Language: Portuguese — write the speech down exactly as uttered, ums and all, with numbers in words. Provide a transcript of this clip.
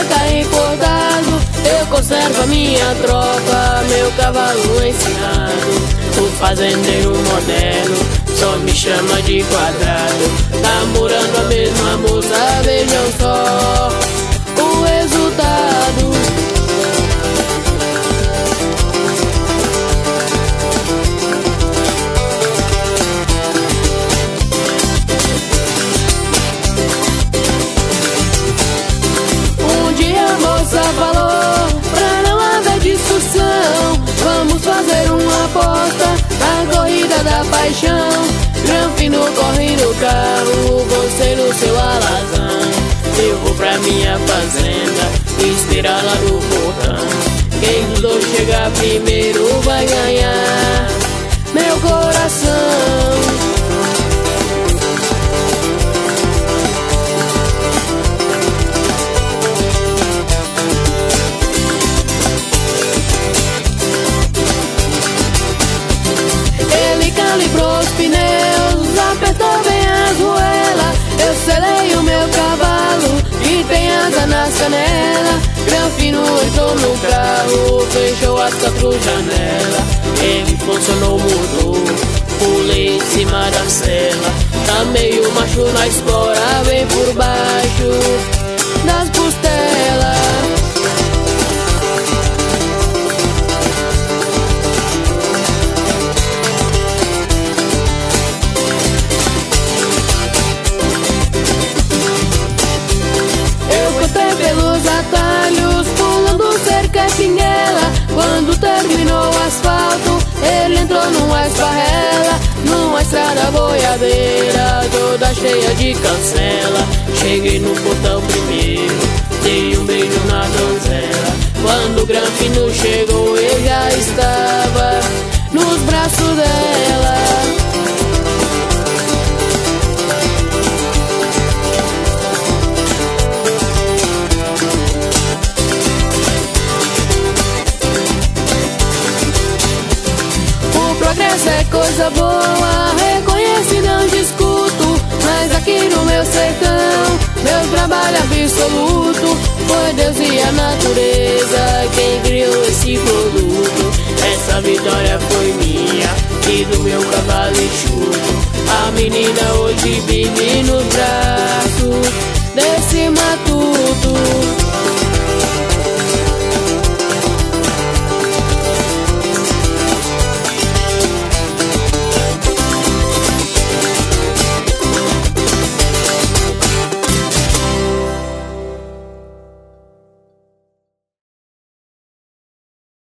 tá importado. Eu conservo a minha tropa, meu cavalo ensinado. O fazendeiro moderno só me chama de quadrado. Namorando a mesma moça, vejam só o resultado. Um dia a moça falou, pra não haver discussão, vamos fazer uma aposta na corrida da paixão. Granfino corre no carro, você no seu alazão. Eu vou pra minha fazenda, esperar lá no portão. Quem dos dois chegar primeiro vai ganhar meu coração. Calibrou os pneus, apertou bem as goelas. Eu selei o meu cavalo e tem asa nas canelas. Granfino entrou no carro, fechou as quatro janelas. Ele funcionou o motor, pulei em cima da sela. Tá meio macho na espora, vem por baixo das costelas. Pelos atalhos, pulando cerca e pinguela. Quando terminou o asfalto, ele entrou numa esparrela, numa estrada boiadeira, toda cheia de cancela. Cheguei no portão primeiro, dei um beijo na donzela. Quando o Granfino chegou, eu já estava nos braços dela. Progresso é coisa boa, reconheço e não discuto. Mas aqui no meu sertão, meu trabalho absoluto, foi Deus e a natureza quem criou esse produto. Essa vitória foi minha e do meu cavalo enxuto. A menina hoje vive nos braços desse matuto.